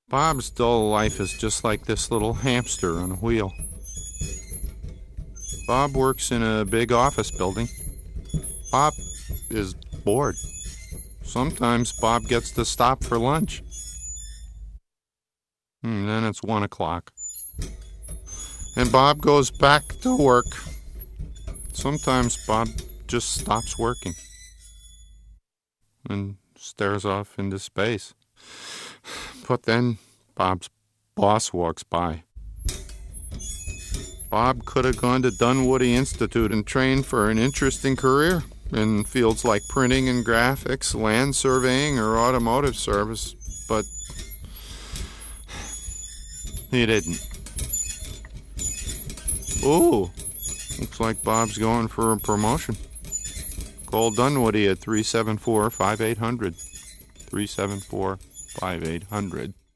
Bob's dull life is just like this little hamster on a wheel. Bob works in a big office building. Bob is bored. Sometimes Bob gets to stop for lunch. And then it's 1 o'clock. And Bob goes back to work. Sometimes Bob just stops working and stares off into space. But then Bob's boss walks by. Bob could have gone to Dunwoody Institute and trained for an interesting career in fields like printing and graphics, land surveying, or automotive service, but he didn't. Ooh, looks like Bob's going for a promotion. Call Dunwoody at 374-5800. 374-5800.